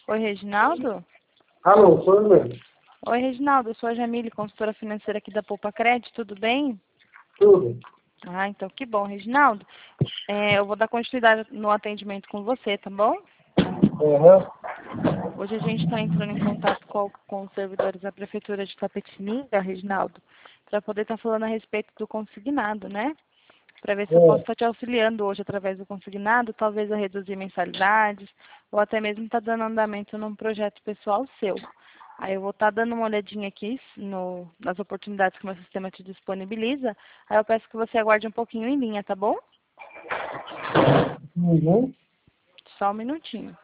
Oi, Reginaldo? Alô, sou eu mesmo. Oi, Reginaldo, eu sou a Jamile, consultora financeira aqui da Poupa Crédito, tudo bem? Tudo. Ah, então que bom, Reginaldo. Eu vou dar continuidade no atendimento com você, tá bom? Aham. Hoje a gente está entrando em contato com os servidores da Prefeitura de Itapetininga, Reginaldo, para poder estar falando a respeito do consignado, né? Para ver se eu posso É. estar te auxiliando hoje através do consignado, talvez a reduzir mensalidades, ou até mesmo estar dando andamento num projeto pessoal seu. Aí eu vou estar dando uma olhadinha aqui nas oportunidades que o meu sistema te disponibiliza. Aí eu peço que você aguarde um pouquinho em linha, tá bom? Uhum. Só um minutinho.